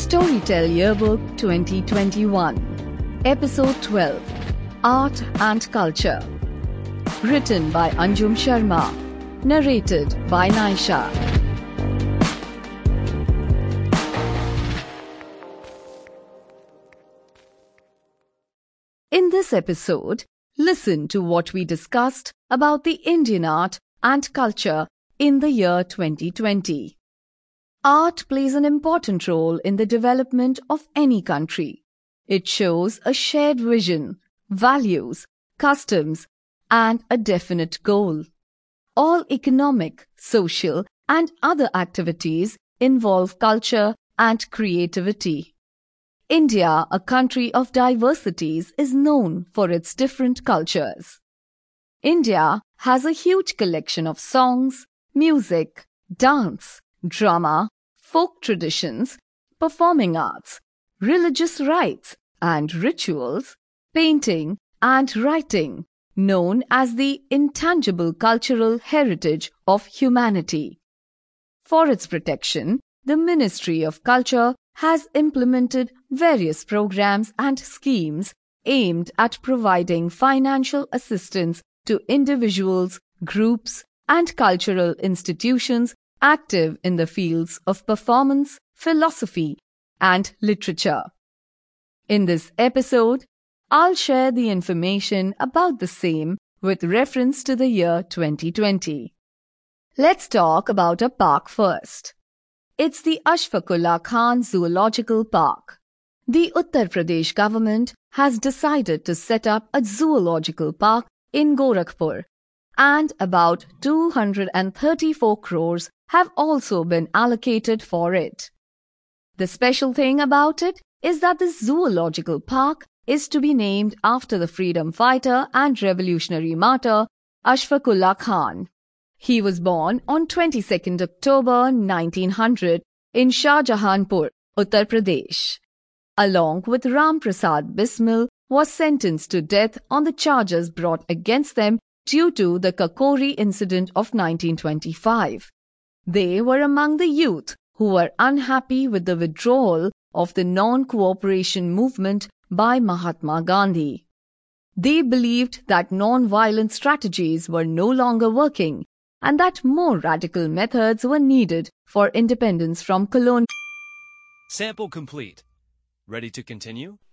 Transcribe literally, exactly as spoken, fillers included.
Storytell Yearbook twenty twenty-one, Episode twelve, Art and Culture. Written by Anjum Sharma. Narrated by Naisha. In this episode, listen to what we discussed about the Indian art and culture in the year twenty twenty. Art plays an important role in the development of any country. It shows a shared vision, values, customs, and a definite goal. All economic, social, and other activities involve culture and creativity. India, a country of diversities, is known for its different cultures. India has a huge collection of songs, music, dance, drama, folk traditions, performing arts, religious rites and rituals, painting and writing, known as the intangible cultural heritage of humanity. For its protection, the Ministry of Culture has implemented various programs and schemes aimed at providing financial assistance to individuals, groups, and cultural institutions active in the fields of performance, philosophy, and literature. In this episode, I'll share the information about the same with reference to the year twenty twenty. Let's talk about a park first. It's the Ashfaqullah Khan Zoological Park. The Uttar Pradesh government has decided to set up a zoological park in Gorakhpur, and about two hundred thirty-four crores have also been allocated for it. The special thing about it is that the zoological park is to be named after the freedom fighter and revolutionary martyr Ashfaqullah Khan. He was born on twenty-second October nineteen hundred in Shahjahanpur, Uttar Pradesh. Along with Ram Prasad Bismil, was sentenced to death on the charges brought against them due to the Kakori incident of nineteen twenty-five. They were among the youth who were unhappy with the withdrawal of the non-cooperation movement by Mahatma Gandhi. They believed that non-violent strategies were no longer working and that more radical methods were needed for independence from colonial. Sample complete. Ready to continue?